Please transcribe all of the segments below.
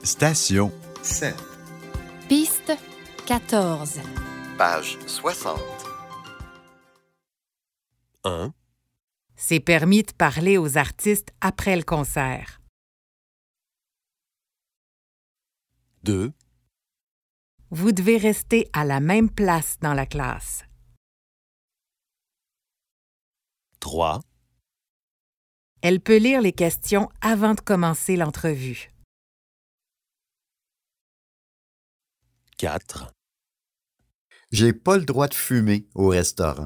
Station 7. Piste 14. Page 60. 1, C'est permis de parler aux artistes après le concert. 2, Vous devez rester à la même place dans la classe. 3, Elle peut lire les questions avant de commencer l'entrevue. 4, J'ai pas le droit de fumer au restaurant.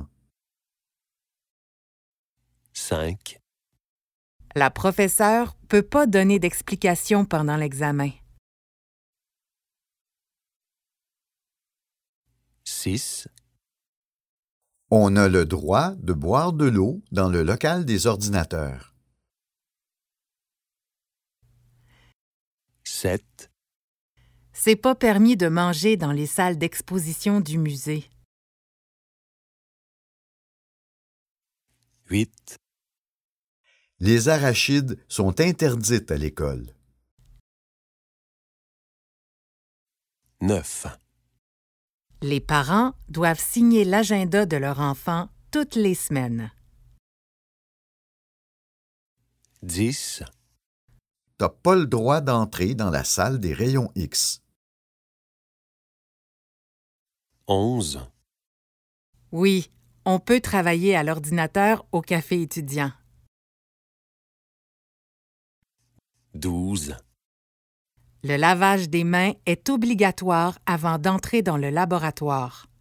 5, La professeure peut pas donner d'explication pendant l'examen. 6, On a le droit de boire de l'eau dans le local des ordinateurs. 7, C'est pas permis de manger dans les salles d'exposition du musée. 8, Les arachides sont interdites à l'école. 9, Les parents doivent signer l'agenda de leur enfant toutes les semaines. 10, T'as pas le droit d'entrer dans la salle des rayons X. 11, Oui, on peut travailler à l'ordinateur au café étudiant. 12, Le lavage des mains est obligatoire avant d'entrer dans le laboratoire.